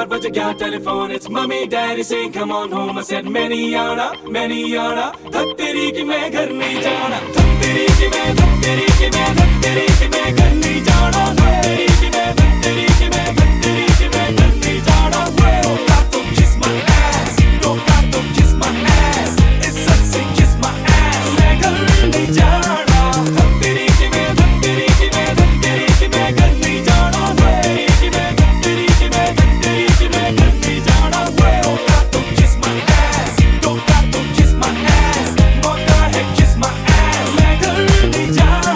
बज गया telephone, it's mummy daddy saying come on home. I said मैं नहीं आना, मैं नहीं आना, धक तेरी की मैं घर नहीं जाना, धक तेरी की मैं, धक तेरी की मैं, धक तेरी की मैं घर नहीं जाना, धक तेरी की मैं, धक तेरी की मैं, धक तेरी की मैं घर नहीं जाना. Don't got to kiss my ass, don't got to kiss my ass, it's such a kiss my ass. मैं घर नहीं जाना, धक तेरी की मैं, धक तेरी की मैं, धक तेरी की मैं घर नहीं जाना, धक तेरी की मैं, धक तेरी की मैं, धक तेरी की मैं घर नहीं जाना. Don't got to kiss my ass, don't got to kiss my ass, मौका है kiss my ass. मैं घर नहीं जाना.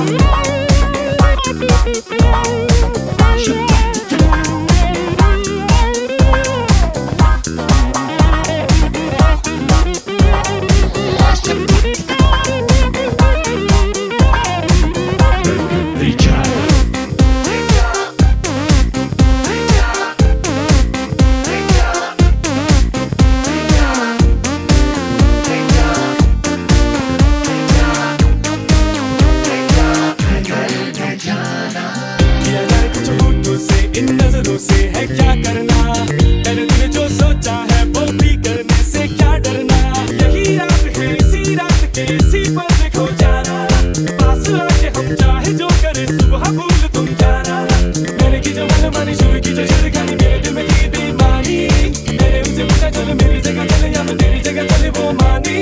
इन नजरों से है क्या करना, मैंने तूने जो सोचा है वो भी करने से क्या डरना. यही रात है, इसी रात के इसी पल में खो जाना, पास आके हम चाहे जो करे सुबह भूल तुम जाना. मैंने की जो मनमानी शुरू की जो छिड़कानी, मेरे दिल में की बेईमानी, मैंने उसे पूछा चलो मेरी जगह चले या मैं तेरी जगह चले, वो मानी.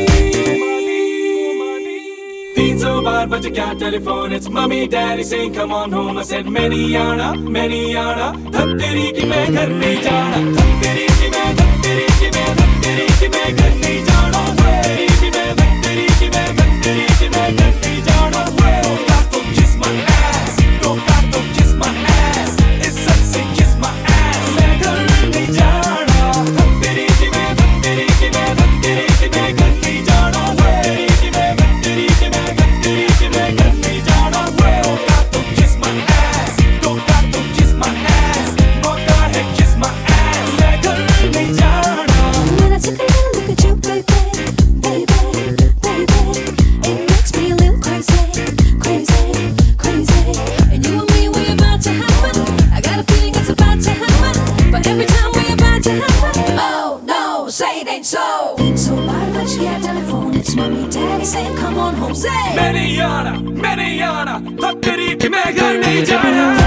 300 बार बज गया telephone, it's mummy daddy saying come on home. I said मैं नहीं आना, मैं नहीं आना, धक तेरी की मैं घर नहीं जाना, धक तेरी की मैं, धक तेरी की मैं, धक तेरी की मैं घर नहीं जाना, धक तेरी की मैं, धक तेरी की मैं, धक तेरी की मैं घर नहीं जाना. Don't got to kiss my ass, don't got to kiss my ass, it's such a kiss my ass. मैं घर नहीं जाना, धक तेरी की मैं, धक तेरी की मैं, धक तेरी की मैं घर नहीं जाना, धक तेरी की मैं, धक तेरी की मैं, धक तेरी की मैं घर नहीं जाना. Don't got to kiss my ass, don't got to kiss my ass, मौका है kiss my ass. मैं घर नहीं जाना. When I take a look at you, baby, baby, baby, it makes me a little crazy, crazy, crazy. And you and me, we're about to happen. I got a feeling it's about to happen. But every time we're about to happen, oh no, say it ain't so. So why don't you get telephone? It's mommy, daddy saying come on home, say. मैं नहीं आना, मैं नहीं आना, धक तेरी की मैं घर नहीं जाना.